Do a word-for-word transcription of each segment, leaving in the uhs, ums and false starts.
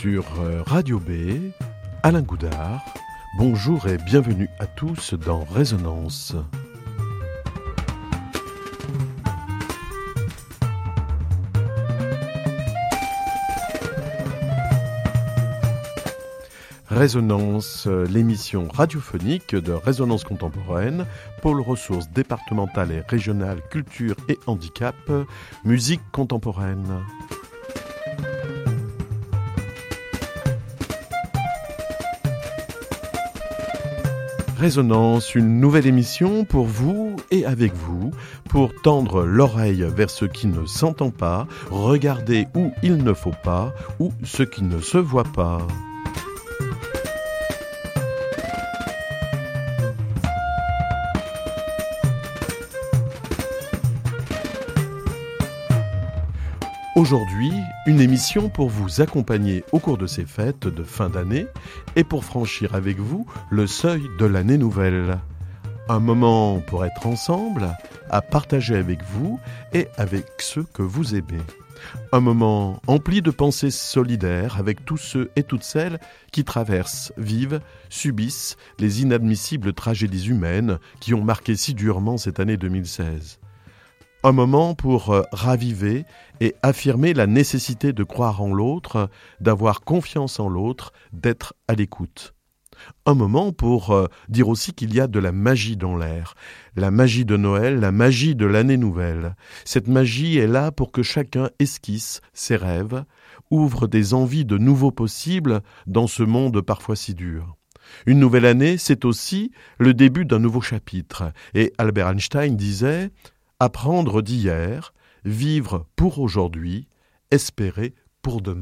sur Radio B, Alain Goudard. Bonjour et bienvenue à tous dans Résonance. Résonance, l'émission radiophonique de Résonance contemporaine, pôle ressources départementales et régionales, culture et handicap, musique contemporaine. Résonance, une nouvelle émission pour vous et avec vous, pour tendre l'oreille vers ce qui ne s'entend pas, regarder où il ne faut pas, ou ce qui ne se voit pas. Aujourd'hui, une émission pour vous accompagner au cours de ces fêtes de fin d'année et pour franchir avec vous le seuil de l'année nouvelle. Un moment pour être ensemble, à partager avec vous et avec ceux que vous aimez. Un moment empli de pensées solidaires avec tous ceux et toutes celles qui traversent, vivent, subissent les inadmissibles tragédies humaines qui ont marqué si durement cette année deux mille seize. Un moment pour euh, raviver et affirmer la nécessité de croire en l'autre, d'avoir confiance en l'autre, d'être à l'écoute. Un moment pour euh, dire aussi qu'il y a de la magie dans l'air, la magie de Noël, la magie de l'année nouvelle. Cette magie est là pour que chacun esquisse ses rêves, ouvre des envies de nouveaux possibles dans ce monde parfois si dur. Une nouvelle année, c'est aussi le début d'un nouveau chapitre. Et Albert Einstein disait « Apprendre d'hier, vivre pour aujourd'hui, espérer pour demain ».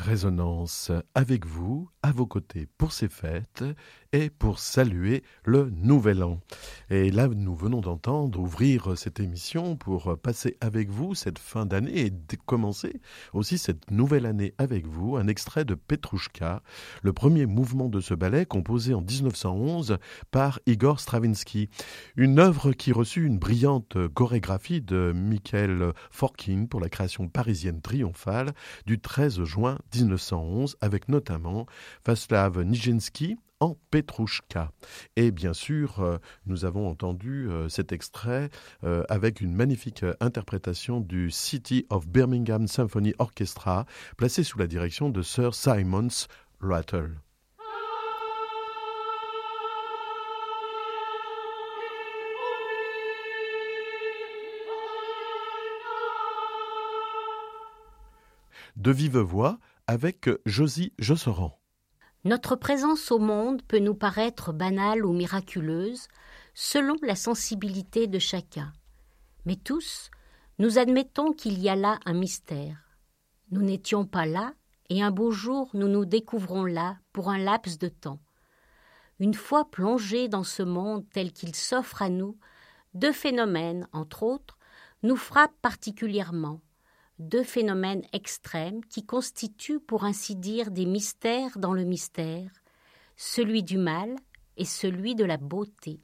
Résonance avec vous, à vos côtés pour ces fêtes et pour saluer le Nouvel An. Et là, nous venons d'entendre ouvrir cette émission pour passer avec vous cette fin d'année et commencer aussi cette nouvelle année avec vous, un extrait de Petrouchka, le premier mouvement de ce ballet composé en dix-neuf cent onze par Igor Stravinsky. Une œuvre qui reçut une brillante chorégraphie de Mikhail Forkin pour la création parisienne triomphale du treize juin dix-neuf cent onze, avec notamment Václav Nijinsky en Petrouchka. Et bien sûr, euh, nous avons entendu euh, cet extrait euh, avec une magnifique euh, interprétation du City of Birmingham Symphony Orchestra, placé sous la direction de Sir Simon Rattle. De vive voix avec Josie Josserand. Notre présence au monde peut nous paraître banale ou miraculeuse, selon la sensibilité de chacun. Mais tous, nous admettons qu'il y a là un mystère. Nous n'étions pas là, et un beau jour nous nous découvrons là pour un laps de temps. Une fois plongés dans ce monde tel qu'il s'offre à nous, deux phénomènes, entre autres, nous frappent particulièrement. Deux phénomènes extrêmes qui constituent pour ainsi dire des mystères dans le mystère, celui du mal et celui de la beauté.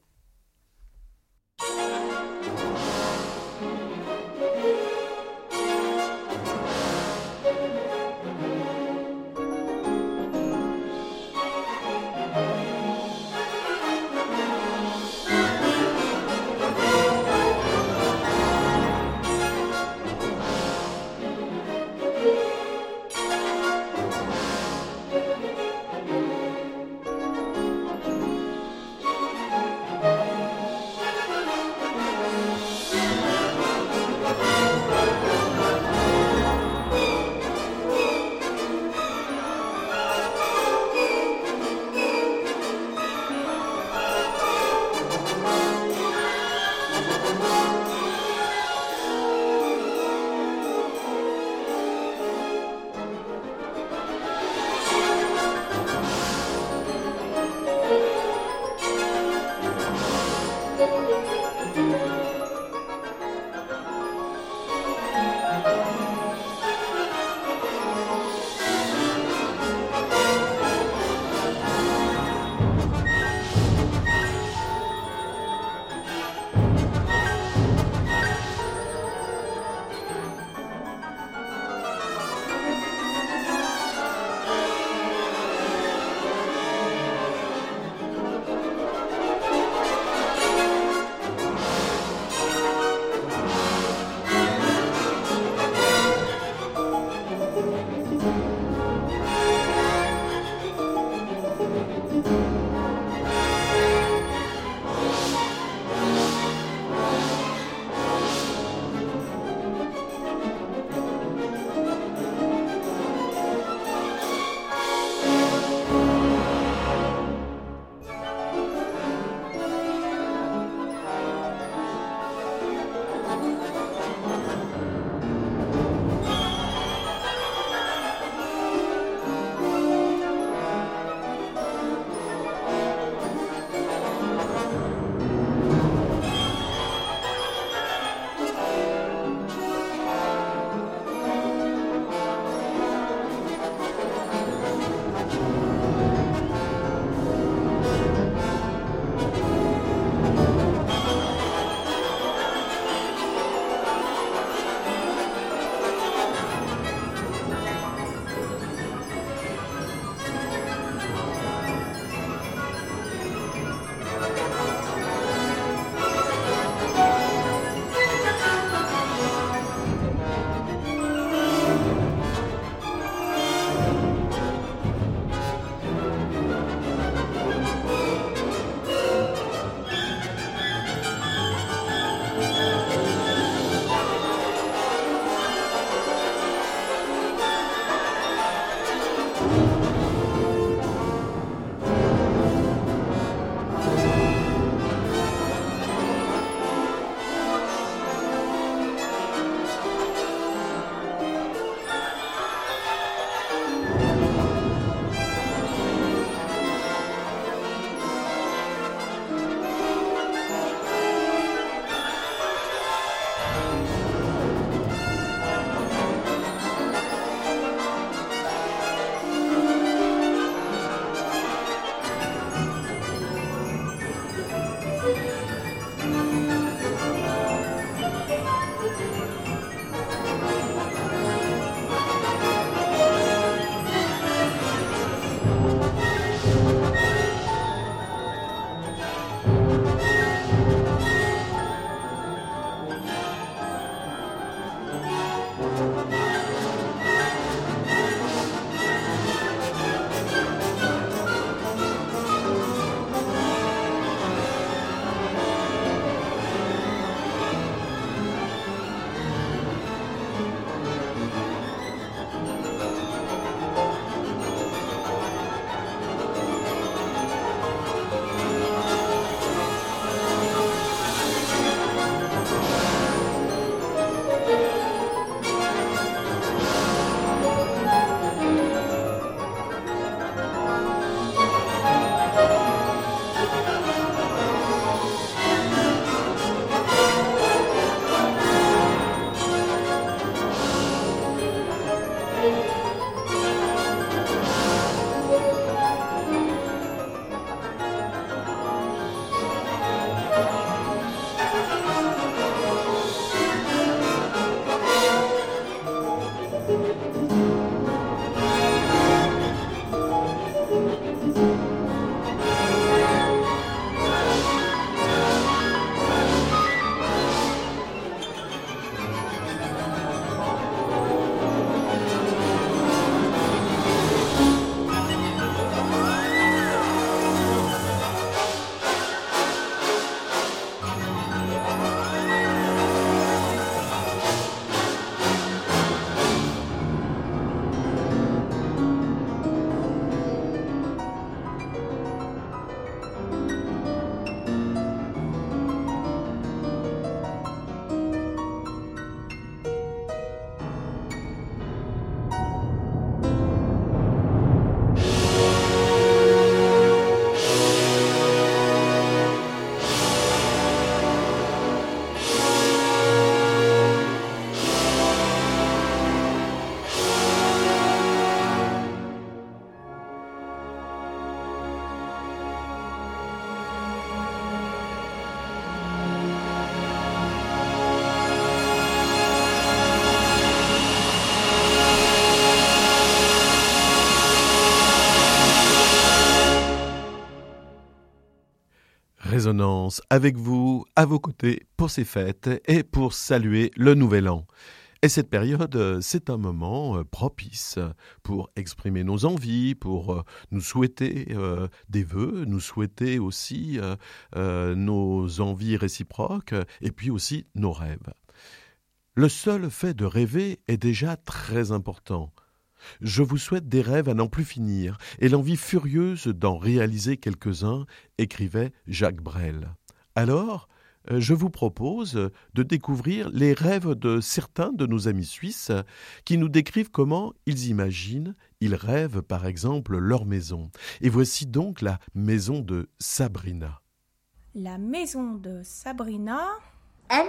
Résonance avec vous, à vos côtés, pour ces fêtes et pour saluer le Nouvel An. Et cette période, c'est un moment propice pour exprimer nos envies, pour nous souhaiter euh, des vœux, nous souhaiter aussi euh, euh, nos envies réciproques et puis aussi nos rêves. Le seul fait de rêver est déjà très important. Je vous souhaite des rêves à n'en plus finir et l'envie furieuse d'en réaliser quelques-uns, écrivait Jacques Brel. Alors, je vous propose de découvrir les rêves de certains de nos amis suisses qui nous décrivent comment ils imaginent, ils rêvent par exemple leur maison. Et voici donc la maison de Sabrina. La maison de Sabrina. M.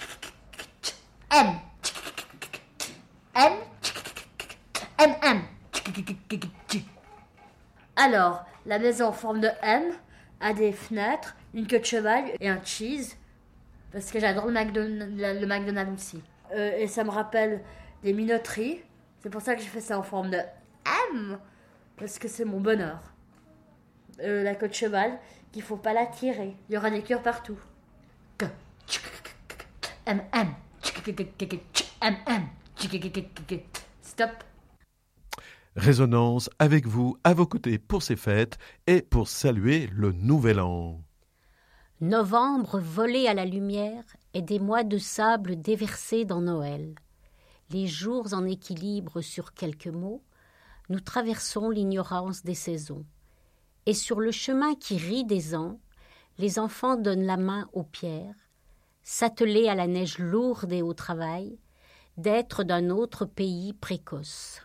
M. M. M. M. Alors, la maison en forme de M a des fenêtres, une queue de cheval et un cheese, parce que j'adore le, McDonald's, le McDonald's aussi. Euh, et ça me rappelle des minoteries, c'est pour ça que j'ai fait ça en forme de M, parce que c'est mon bonheur. Euh, la queue de cheval, qu'il faut pas la tirer, il y aura des cœurs partout. M, M, M, M, stop. Résonance avec vous, à vos côtés pour ces fêtes et pour saluer le Nouvel An. Novembre volé à la lumière et des mois de sable déversés dans Noël. Les jours en équilibre sur quelques mots, nous traversons l'ignorance des saisons. Et sur le chemin qui rit des ans, les enfants donnent la main aux pierres, s'atteler à la neige lourde et au travail, d'être d'un autre pays précoce.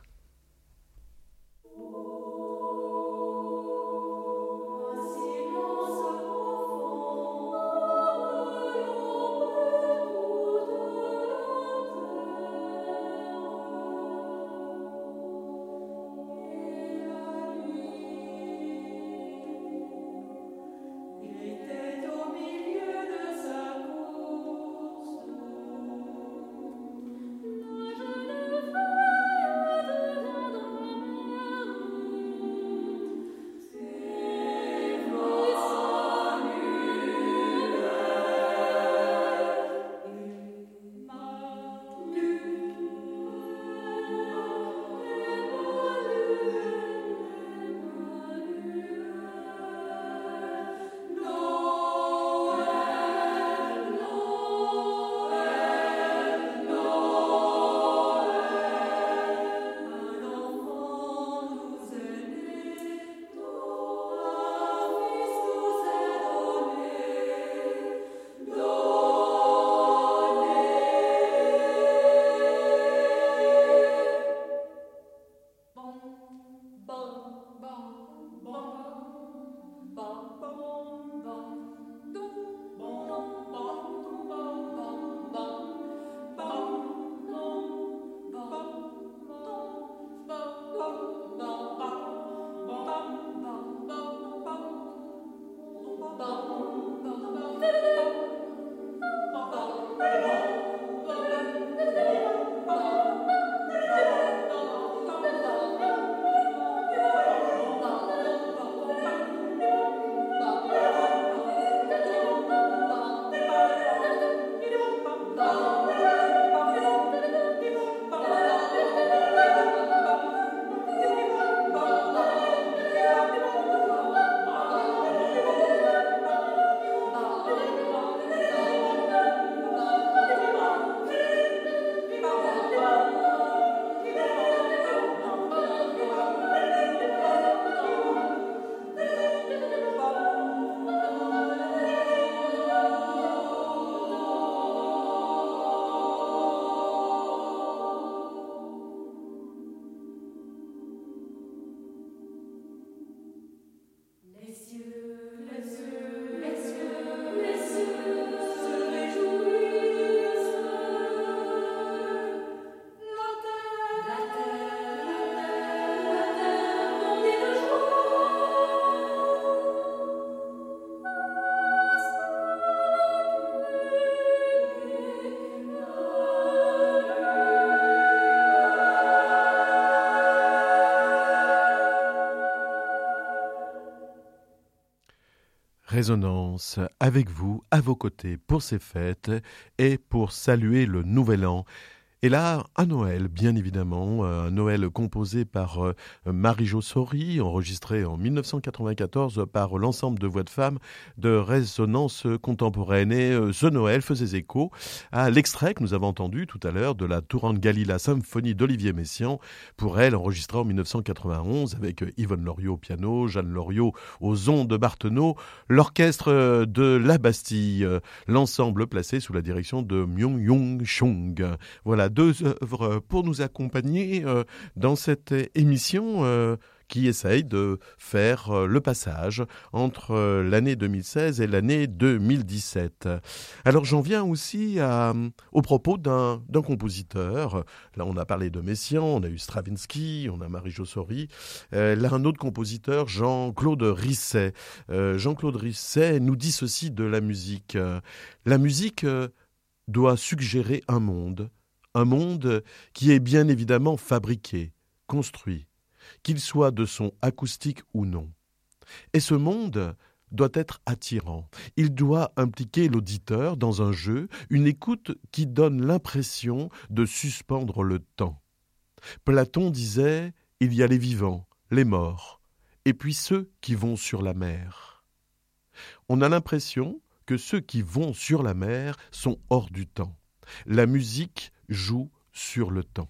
Résonance avec vous, à vos côtés pour ces fêtes et pour saluer le Nouvel An. Et là, un Noël, bien évidemment, un Noël composé par euh, Marie-Jo Sori, enregistré en mille neuf cent quatre-vingt-quatorze par l'ensemble de voix de femmes de Résonance contemporaine. Et euh, ce Noël faisait écho à l'extrait que nous avons entendu tout à l'heure de la Tourande Galila symphonie d'Olivier Messiaen, pour elle enregistrée en mille neuf cent quatre-vingt-onze avec Yvonne Loriot au piano, Jeanne Loriot aux ondes de Bartheno, l'orchestre de la Bastille, l'ensemble placé sous la direction de Myung-Young Chung. Voilà, deux œuvres pour nous accompagner euh, dans cette émission euh, qui essaye de faire euh, le passage entre euh, l'année deux mille seize et l'année deux mille dix-sept. Alors j'en viens aussi à, au propos d'un, d'un compositeur. Là on a parlé de Messiaen, on a eu Stravinsky, on a Marie-Jo Sori. Euh, là un autre compositeur, Jean-Claude Risset. Euh, Jean-Claude Risset nous dit ceci de la musique. La musique euh, doit suggérer un monde. Un monde qui est bien évidemment fabriqué, construit, qu'il soit de son acoustique ou non. Et ce monde doit être attirant. Il doit impliquer l'auditeur dans un jeu, une écoute qui donne l'impression de suspendre le temps. Platon disait « il y a les vivants, les morts, et puis ceux qui vont sur la mer ». On a l'impression que ceux qui vont sur la mer sont hors du temps. La musique joue sur le temps.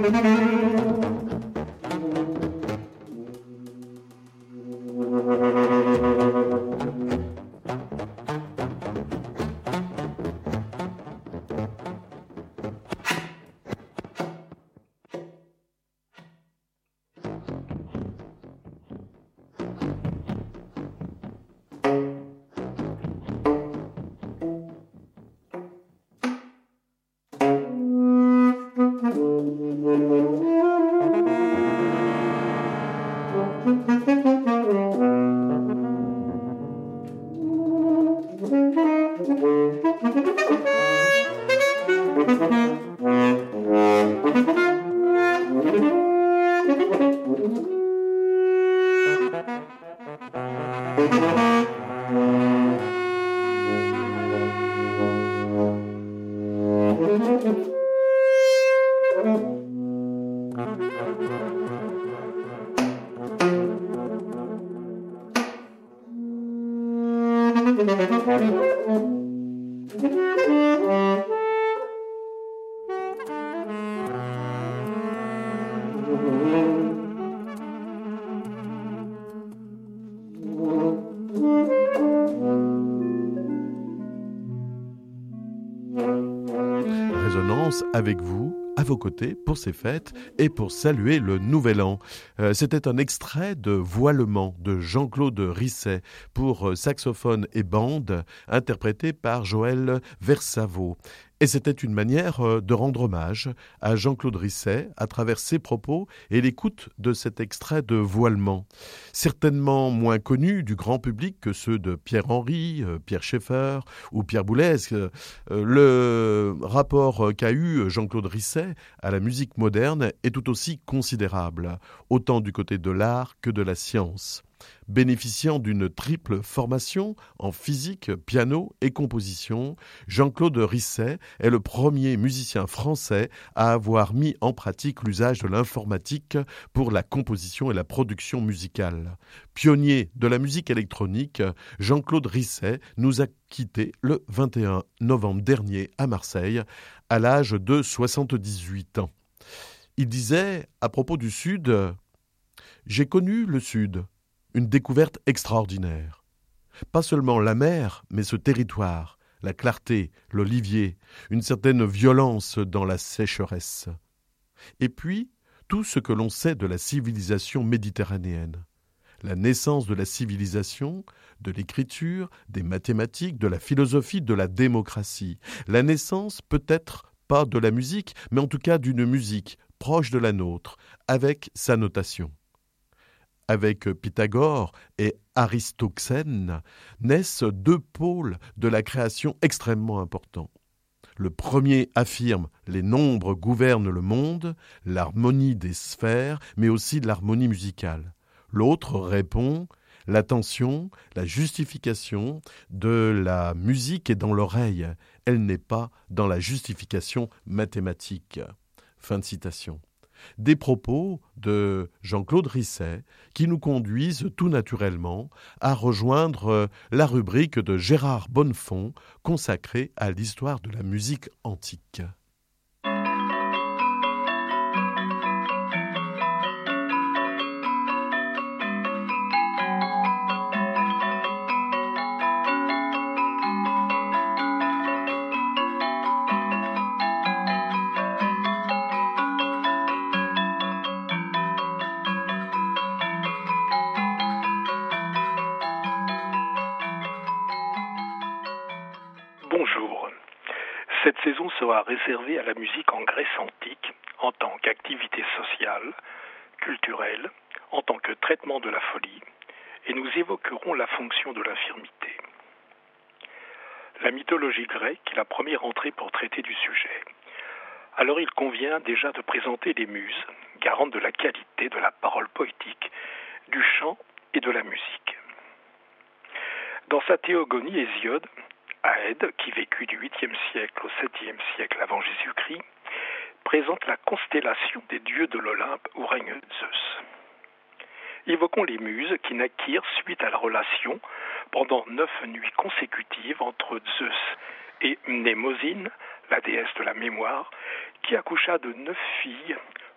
Résonance avec vous, à vos côtés, pour ces fêtes et pour saluer le Nouvel An. Euh, c'était un extrait de Voilement de Jean-Claude Risset pour saxophone et bande, interprété par Joël Versavo. Et c'était une manière de rendre hommage à Jean-Claude Risset à travers ses propos et l'écoute de cet extrait de Voilement. Certainement moins connu du grand public que ceux de Pierre Henry, Pierre Schaeffer ou Pierre Boulez. Le rapport qu'a eu Jean-Claude Risset à la musique moderne est tout aussi considérable, autant du côté de l'art que de la science. Bénéficiant d'une triple formation en physique, piano et composition, Jean-Claude Risset est le premier musicien français à avoir mis en pratique l'usage de l'informatique pour la composition et la production musicale. Pionnier de la musique électronique, Jean-Claude Risset nous a quittés le vingt et un novembre dernier à Marseille, à l'âge de soixante-dix-huit ans. Il disait à propos du Sud « J'ai connu le Sud ». Une découverte extraordinaire. Pas seulement la mer, mais ce territoire, la clarté, l'olivier, une certaine violence dans la sécheresse. Et puis, tout ce que l'on sait de la civilisation méditerranéenne. La naissance de la civilisation, de l'écriture, des mathématiques, de la philosophie, de la démocratie. La naissance, peut-être pas de la musique, mais en tout cas d'une musique proche de la nôtre, avec sa notation. Avec Pythagore et Aristoxène, naissent deux pôles de la création extrêmement importants. Le premier affirme « les nombres gouvernent le monde », l'harmonie des sphères, mais aussi l'harmonie musicale. L'autre répond « l'attention, la justification de la musique est dans l'oreille, elle n'est pas dans la justification mathématique ». Fin de citation. Des propos de Jean-Claude Risset qui nous conduisent tout naturellement à rejoindre la rubrique de Gérard Bonnefond consacrée à l'histoire de la musique antique. Bonjour. Cette saison sera réservée à la musique en Grèce antique, en tant qu'activité sociale, culturelle, en tant que traitement de la folie, et nous évoquerons la fonction de l'infirmité. La mythologie grecque est la première entrée pour traiter du sujet. Alors il convient déjà de présenter les muses, garantes de la qualité de la parole poétique, du chant et de la musique. Dans sa théogonie, Hésiode, Aède, qui vécut du huitième siècle au septième siècle avant Jésus-Christ, présente la constellation des dieux de l'Olympe où règne Zeus. Évoquons les muses qui naquirent suite à la relation pendant neuf nuits consécutives entre Zeus et Mnémosyne, la déesse de la mémoire, qui accoucha de neuf filles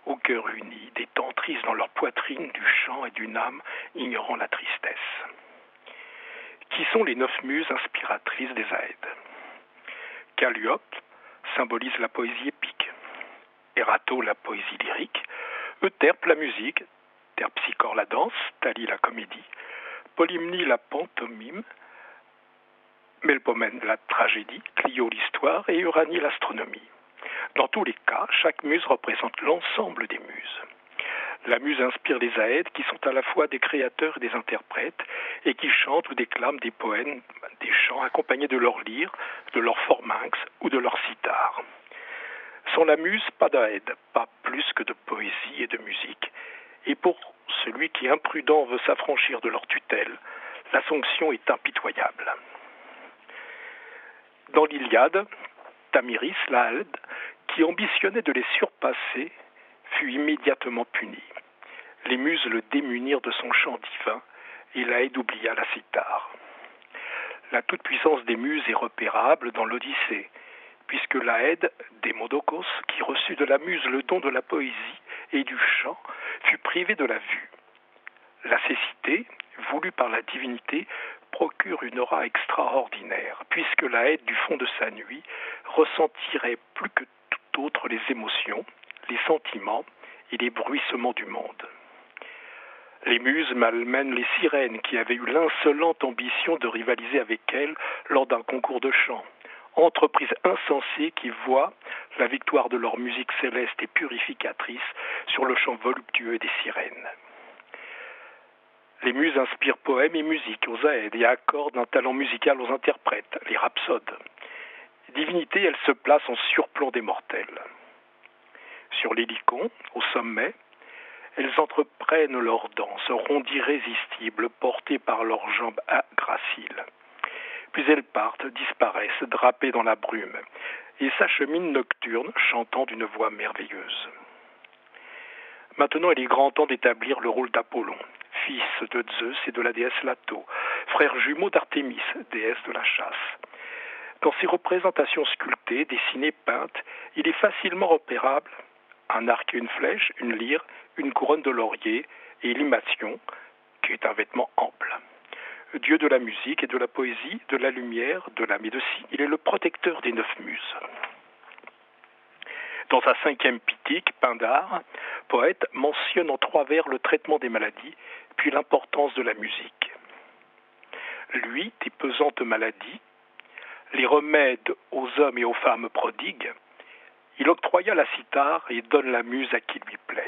au cœur uni, des temps tristes dans leur poitrine, du chant et d'une âme ignorant la tristesse. Qui sont les neuf muses inspiratrices des Aèdes? Calliope symbolise la poésie épique, Erato la poésie lyrique, Euterpe la musique, Terpsichore la danse, Thalie la comédie, Polymnie la pantomime, Melpomène la tragédie, Clio l'histoire et Uranie l'astronomie. Dans tous les cas, chaque muse représente l'ensemble des muses. La muse inspire les Aèdes qui sont à la fois des créateurs et des interprètes et qui chantent ou déclament des poèmes, des chants accompagnés de leur lyre, de leur forminx ou de leur cithare. Sans la muse, pas d'Aède, pas plus que de poésie et de musique. Et pour celui qui imprudent veut s'affranchir de leur tutelle, la sanction est impitoyable. Dans l'Iliade, Tamiris, la Aède, qui ambitionnait de les surpasser, fut immédiatement puni. Les muses le démunirent de son chant divin et l'Aède oublia la cithare. La toute-puissance des muses est repérable dans l'Odyssée, puisque l'Aède, Démodocos, qui reçut de la muse le don de la poésie et du chant, fut privée de la vue. La cécité, voulue par la divinité, procure une aura extraordinaire, puisque l'Aède du fond de sa nuit ressentirait plus que tout autre les émotions, les sentiments et les bruissements du monde. Les muses malmènent les sirènes qui avaient eu l'insolente ambition de rivaliser avec elles lors d'un concours de chant. Entreprise insensée qui voit la victoire de leur musique céleste et purificatrice sur le chant voluptueux des sirènes. Les muses inspirent poèmes et musique aux Aèdes et accordent un talent musical aux interprètes, les rhapsodes. Divinité, elles se placent en surplomb des mortels. Sur l'hélicon, au sommet, elles entreprennent leur danse, ronde irrésistible, portée par leurs jambes graciles. Puis elles partent, disparaissent, drapées dans la brume, et s'acheminent nocturnes, chantant d'une voix merveilleuse. Maintenant, il est grand temps d'établir le rôle d'Apollon, fils de Zeus et de la déesse Lato, frère jumeau d'Artémis, déesse de la chasse. Dans ses représentations sculptées, dessinées, peintes, il est facilement repérable un arc et une flèche, une lyre, une couronne de laurier et l'imation, qui est un vêtement ample. Dieu de la musique et de la poésie, de la lumière, de la médecine, il est le protecteur des neuf muses. Dans sa cinquième pitique, Pindare, poète, mentionne en trois vers le traitement des maladies, puis l'importance de la musique. Lui, des pesantes maladies, les remèdes aux hommes et aux femmes prodigues, il octroya la cithare et donne la muse à qui lui plaît.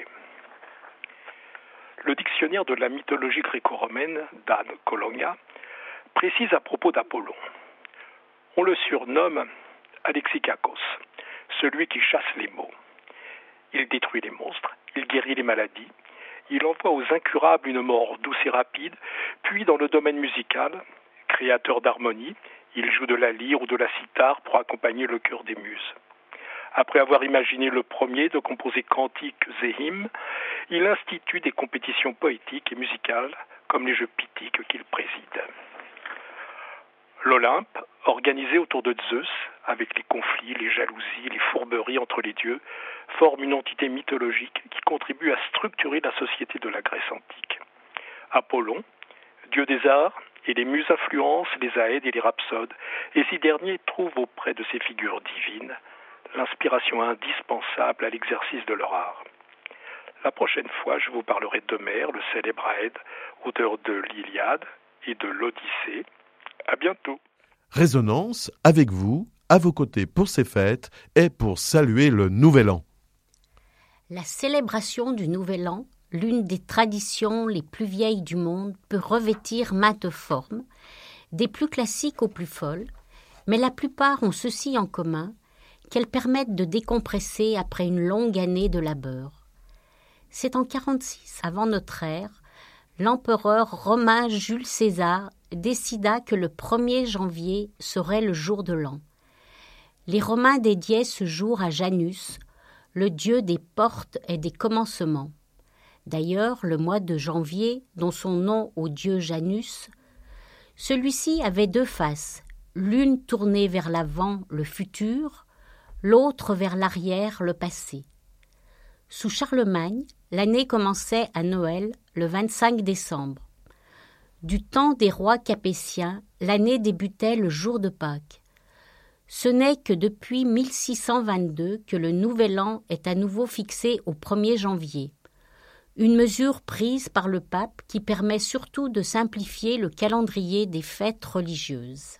Le dictionnaire de la mythologie gréco-romaine, d'Anne Cologna, précise à propos d'Apollon. On le surnomme Alexikakos, celui qui chasse les maux. Il détruit les monstres, il guérit les maladies, il envoie aux incurables une mort douce et rapide, puis dans le domaine musical, créateur d'harmonie, il joue de la lyre ou de la cithare pour accompagner le cœur des muses. Après avoir imaginé le premier de composer cantiques et hymnes, il institue des compétitions poétiques et musicales comme les jeux pittiques qu'il préside. L'Olympe, organisé autour de Zeus, avec les conflits, les jalousies, les fourberies entre les dieux, forme une entité mythologique qui contribue à structurer la société de la Grèce antique. Apollon, dieu des arts, et les muses influencent les Aèdes et les rhapsodes, et ces derniers trouvent auprès de ces figures divines l'inspiration indispensable à l'exercice de leur art. La prochaine fois, je vous parlerai d'Homère, le célèbre Aède, auteur de l'Iliade et de l'Odyssée. À bientôt. Résonance avec vous, à vos côtés pour ces fêtes et pour saluer le Nouvel An. La célébration du Nouvel An, l'une des traditions les plus vieilles du monde, peut revêtir maintes formes, des plus classiques aux plus folles, mais la plupart ont ceci en commun, qu'elles permettent de décompresser après une longue année de labeur. C'est en quarante-six avant notre ère, l'empereur romain Jules César décida que le premier janvier serait le jour de l'an. Les Romains dédiaient ce jour à Janus, le dieu des portes et des commencements. D'ailleurs, le mois de janvier, dont son nom au dieu Janus, celui-ci avait deux faces, l'une tournée vers l'avant, le futur, l'autre vers l'arrière, le passé. Sous Charlemagne, l'année commençait à Noël, le vingt-cinq décembre. Du temps des rois capétiens, l'année débutait le jour de Pâques. Ce n'est que depuis mille six cent vingt-deux que le nouvel an est à nouveau fixé au premier janvier. Une mesure prise par le pape qui permet surtout de simplifier le calendrier des fêtes religieuses.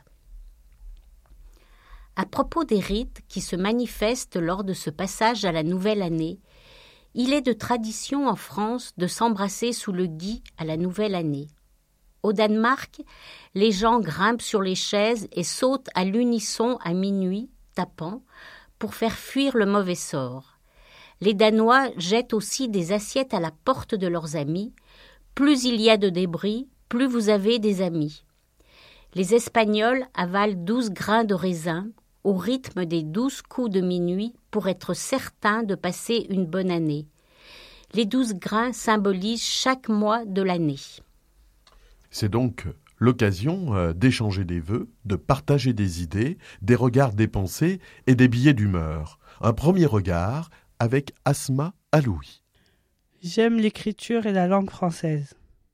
À propos des rites qui se manifestent lors de ce passage à la nouvelle année, il est de tradition en France de s'embrasser sous le gui à la nouvelle année. Au Danemark, les gens grimpent sur les chaises et sautent à l'unisson à minuit, tapant, pour faire fuir le mauvais sort. Les Danois jettent aussi des assiettes à la porte de leurs amis. Plus il y a de débris, plus vous avez des amis. Les Espagnols avalent douze grains de raisin au rythme des douze coups de minuit pour être certains de passer une bonne année. Les douze grains symbolisent chaque mois de l'année. C'est donc l'occasion d'échanger des vœux, de partager des idées, des regards, des pensées et des billets d'humeur. Un premier regard avec Asma Aloui. J'aime l'écriture et la langue française.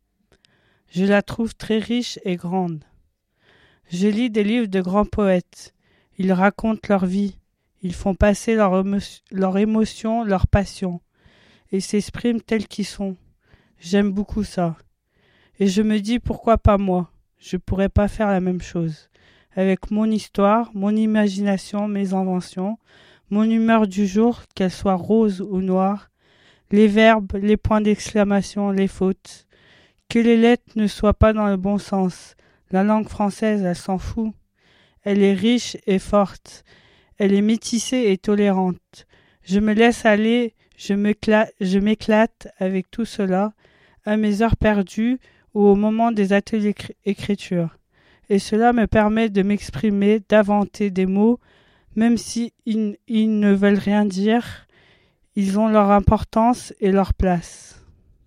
Je la trouve très riche et grande. Je lis des livres de grands poètes. Ils racontent leur vie. Ils font passer leurs émo- leur émotions, leurs passions, et s'expriment tels qu'ils sont. J'aime beaucoup ça. Et je me dis pourquoi pas moi. Je pourrais pas faire la même chose. Avec mon histoire, mon imagination, mes inventions, mon humeur du jour, qu'elle soit rose ou noire, les verbes, les points d'exclamation, les fautes. Que les lettres ne soient pas dans le bon sens. La langue française, elle s'en fout. Elle est riche et forte. Elle est métissée et tolérante. Je me laisse aller, je m'éclate, je m'éclate avec tout cela, à mes heures perdues ou au moment des ateliers d'écriture. Et cela me permet de m'exprimer, d'inventer des mots, même si ils, ils ne veulent rien dire, ils ont leur importance et leur place.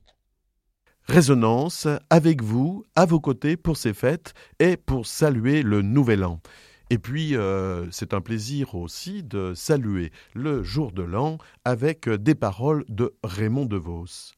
Résonance avec vous, à vos côtés pour ces fêtes et pour saluer le nouvel an. Et puis, euh, c'est un plaisir aussi de saluer le jour de l'an avec des paroles de Raymond DeVos.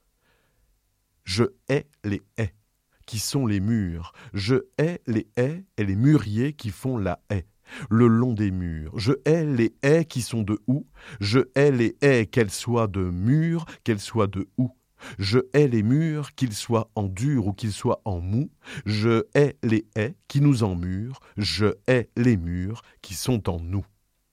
Je hais les haies, qui sont les murs. Je hais les haies et les mûriers qui font la haie. Le long des murs. Je hais les haies qui sont de houx. Je hais les haies qu'elles soient de mûres, qu'elles soient de houx. Je hais les murs, qu'ils soient en dur ou qu'ils soient en mou. Je hais les haies qui nous emmurent. Je hais les murs qui sont en nous.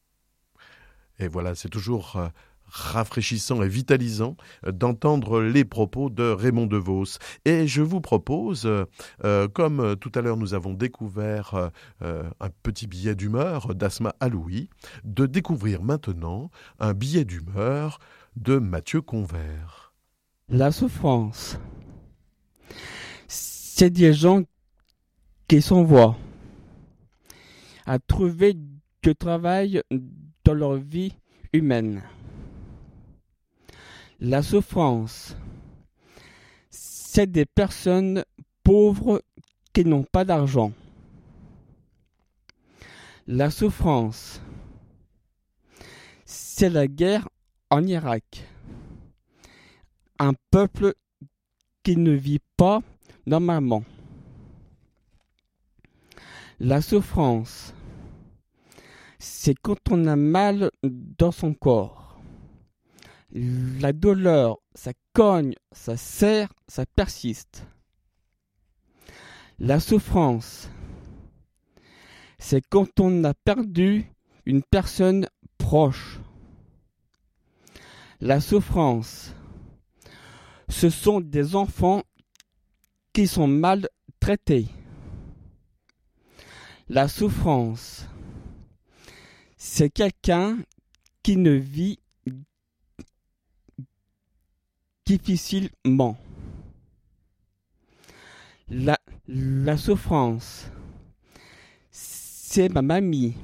Et voilà, c'est toujours euh, rafraîchissant et vitalisant d'entendre les propos de Raymond DeVos. Et je vous propose, euh, comme tout à l'heure nous avons découvert euh, un petit billet d'humeur d'Asma Aloui, de découvrir maintenant un billet d'humeur de Mathieu Convert. La souffrance, c'est des gens qui s'envoient à trouver du travail dans leur vie humaine. La souffrance, c'est des personnes pauvres qui n'ont pas d'argent. La souffrance, c'est la guerre en Irak. Un peuple qui ne vit pas normalement. La souffrance, c'est quand on a mal dans son corps. La douleur, ça cogne, ça serre, ça persiste. La souffrance, c'est quand on a perdu une personne proche. La souffrance, ce sont des enfants qui sont mal traités. La souffrance, c'est quelqu'un qui ne vit difficilement. La, la souffrance, c'est ma mamie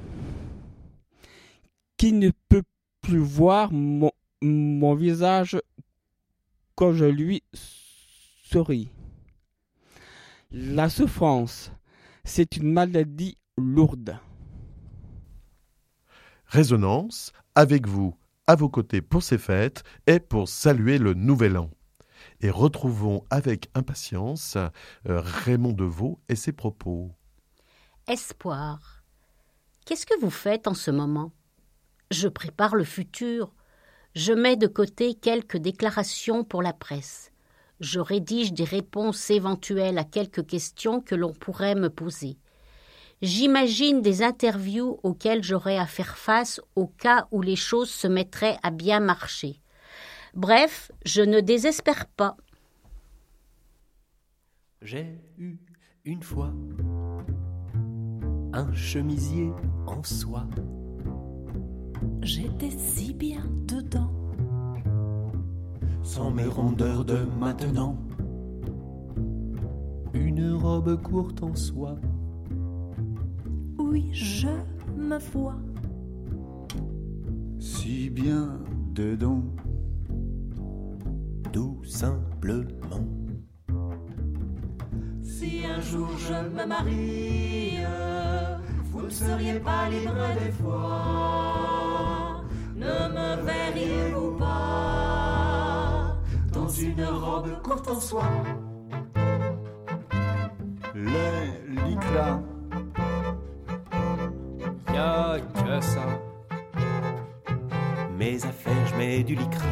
qui ne peut plus voir mon, mon visage quand je lui souris. La souffrance, c'est une maladie lourde. Résonance avec vous, à vos côtés pour ces fêtes et pour saluer le nouvel an. Et retrouvons avec impatience euh, Raymond Devaux et ses propos. Espoir. Qu'est-ce que vous faites en ce moment ? Je prépare le futur. Je mets de côté quelques déclarations pour la presse. Je rédige des réponses éventuelles à quelques questions que l'on pourrait me poser. J'imagine des interviews auxquelles j'aurais à faire face au cas où les choses se mettraient à bien marcher. Bref, je ne désespère pas. J'ai eu une fois un chemisier en soie. J'étais si bien dedans. Sans mes rondeurs de maintenant. Une robe courte en soie. Oui, je me vois. Si bien dedans. Tout simplement. Si un jour je me marie, vous ne seriez pas libre des fois. Ne me verriez-vous pas dans une robe courte en soie? Les lycras. Y'a que ça. Mes affaires, je mets du lycra.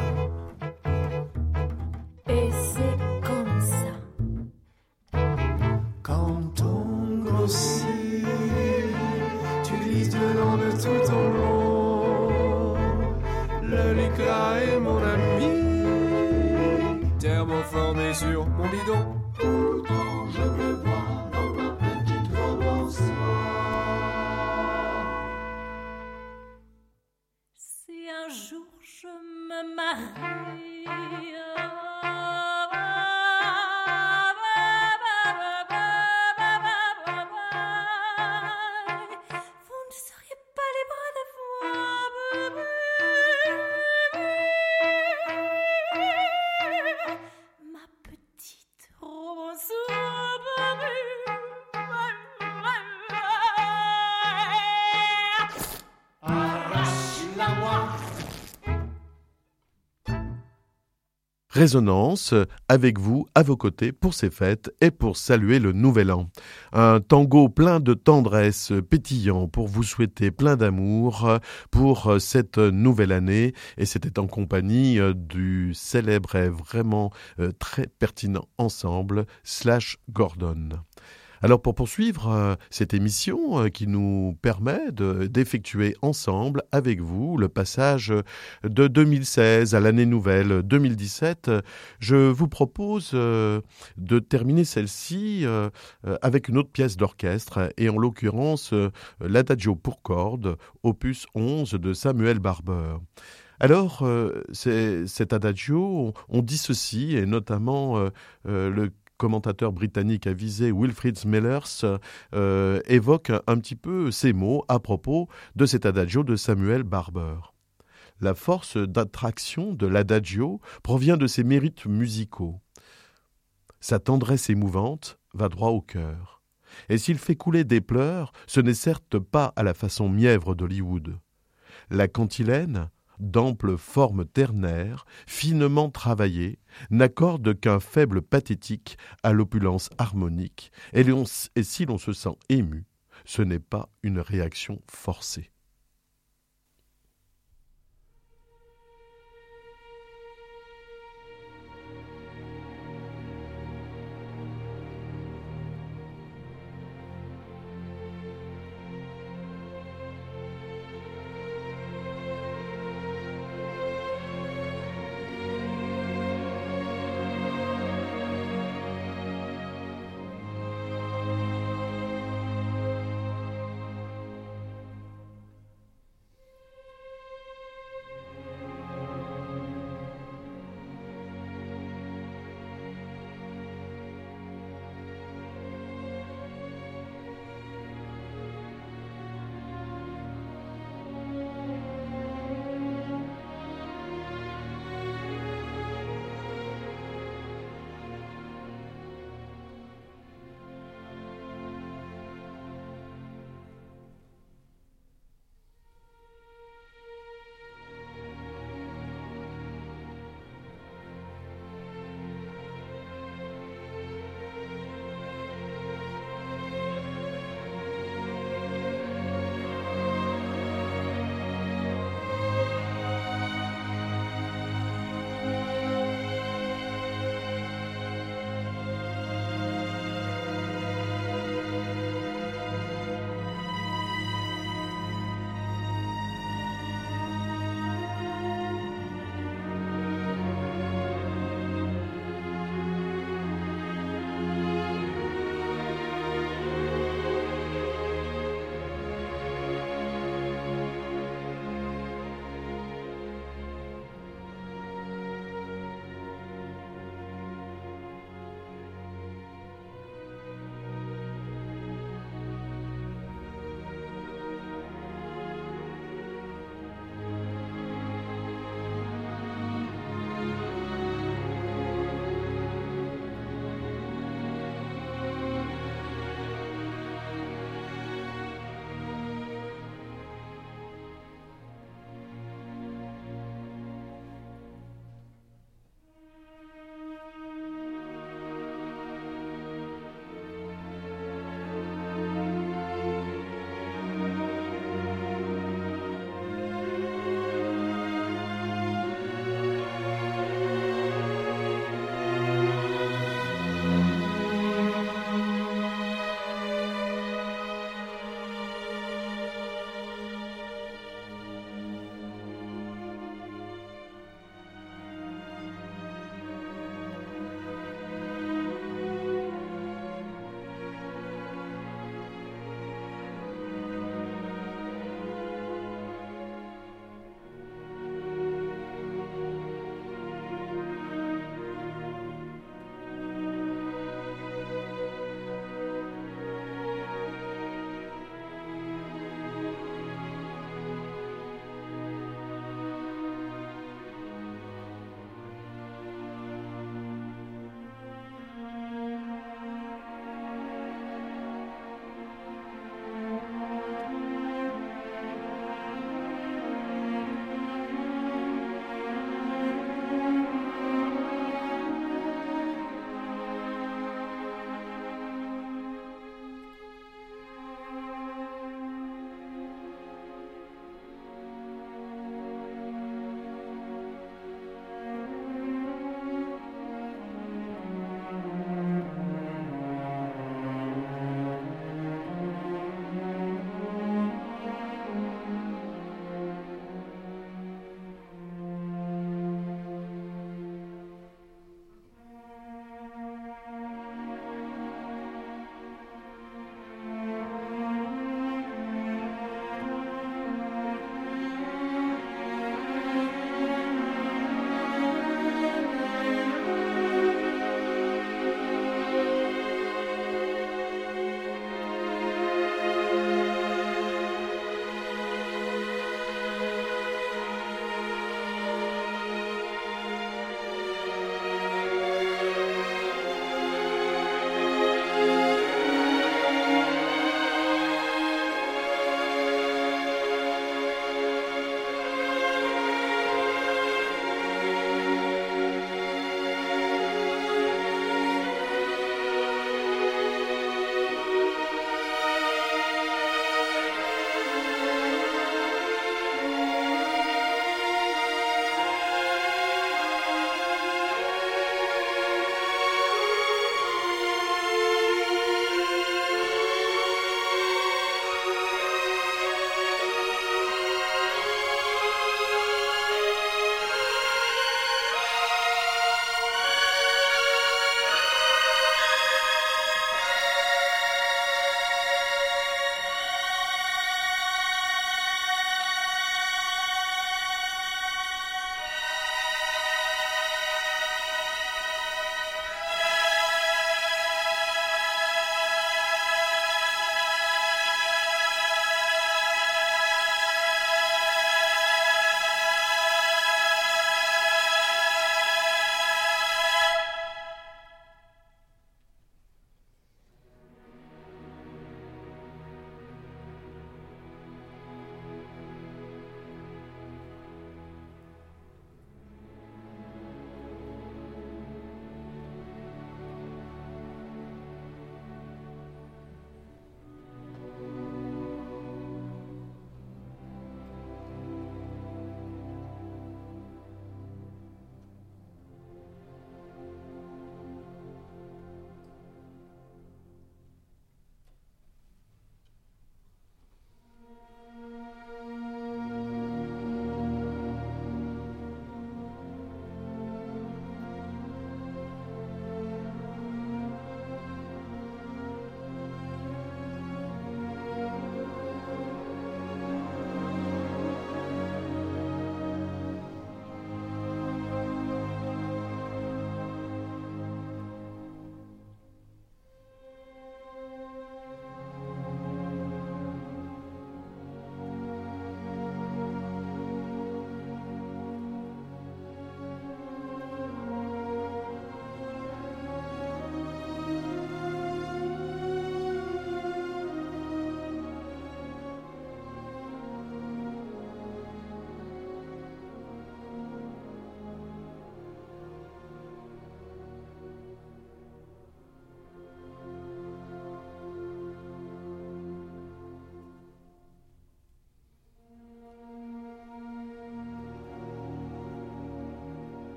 Et c'est comme ça. Quand on grossit, tu glisses dedans de tout en long. Le lycra est mon ami, thermoformé sur mon bidon. Pourtant je me vois dans ma petite robe en soie. Si un jour je me marie, vous ne seriez pas les bras de foi. Ma petite robe en soie. Arrache-la-moi. Résonance, avec vous, à vos côtés, pour ces fêtes et pour saluer le nouvel an. Un tango plein de tendresse, pétillant, pour vous souhaiter plein d'amour pour cette nouvelle année. Et c'était en compagnie du célèbre et vraiment très pertinent ensemble, Slash Gordon. Alors pour poursuivre euh, cette émission euh, qui nous permet de, d'effectuer ensemble avec vous le passage de deux mille seize à l'année nouvelle deux mille dix-sept, je vous propose euh, de terminer celle-ci euh, avec une autre pièce d'orchestre et en l'occurrence euh, l'Adagio pour cordes, opus onze de Samuel Barber. Alors, euh, c'est, cet adagio, on, on dit ceci, et notamment euh, euh, le commentateur britannique avisé Wilfrid Smellers euh, évoque un petit peu ces mots à propos de cet adagio de Samuel Barber. La force d'attraction de l'adagio provient de ses mérites musicaux. Sa tendresse émouvante va droit au cœur. Et s'il fait couler des pleurs, ce n'est certes pas à la façon mièvre d'Hollywood. La cantilène, d'ample forme ternaire, finement travaillée, n'accorde qu'un faible pathétique à l'opulence harmonique, et, l'on, et si l'on se sent ému, ce n'est pas une réaction forcée.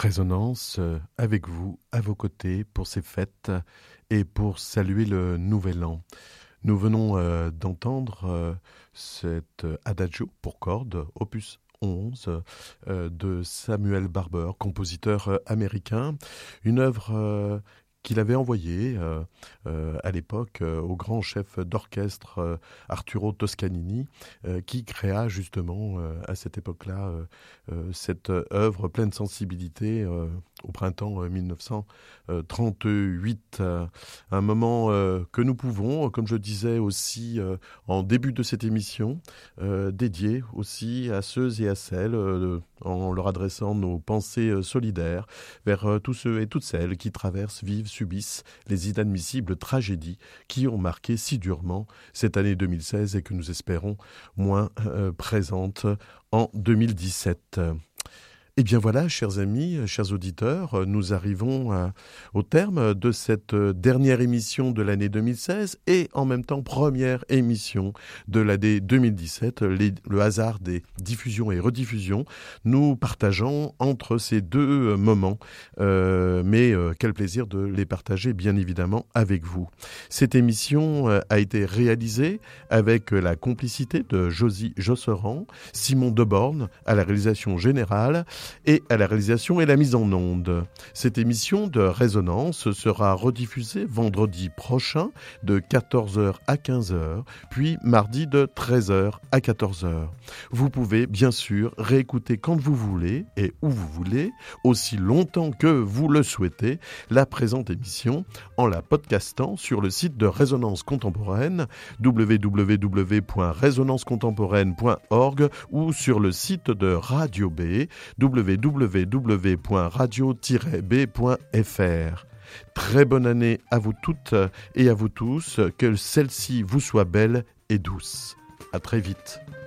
Résonance avec vous, à vos côtés, pour ces fêtes et pour saluer le Nouvel An. Nous venons euh, d'entendre euh, cet Adagio pour cordes, opus onze, euh, de Samuel Barber, compositeur euh, américain. Une œuvre euh, qu'il avait envoyée euh, euh, à l'époque euh, au grand chef d'orchestre euh, Arturo Toscanini, euh, qui créa justement euh, à cette époque-là euh, euh, cette œuvre pleine de sensibilité euh, au printemps euh, mille neuf cent trente-huit. Euh, un moment euh, que nous pouvons, comme je disais aussi euh, en début de cette émission, euh, dédier aussi à ceux et à celles, euh, en leur adressant nos pensées euh, solidaires vers euh, tous ceux et toutes celles qui traversent, vivent, subissent les inadmissibles tragédies qui ont marqué si durement cette année deux mille seize et que nous espérons moins euh, présente en deux mille dix-sept. Eh bien voilà, chers amis, chers auditeurs, nous arrivons à, au terme de cette dernière émission de l'année deux mille seize et en même temps première émission de l'année deux mille dix-sept. Les, le hasard des diffusions et rediffusions nous partageons entre ces deux moments, euh, mais euh, quel plaisir de les partager bien évidemment avec vous. Cette émission euh, a été réalisée avec la complicité de Josie Josserand, Simon Deborn à la réalisation générale et à la réalisation et la mise en onde. Cette émission de Résonance sera rediffusée vendredi prochain de quatorze heures à quinze heures, puis mardi de treize heures à quatorze heures. Vous pouvez bien sûr réécouter quand vous voulez et où vous voulez, aussi longtemps que vous le souhaitez, la présente émission en la podcastant sur le site de Résonance Contemporaine, w w w point résonance contemporaine point org, ou sur le site de Radio B, w w w point radio tiret b point f r. Très bonne année à vous toutes et à vous tous, que celle-ci vous soit belle et douce. À très vite.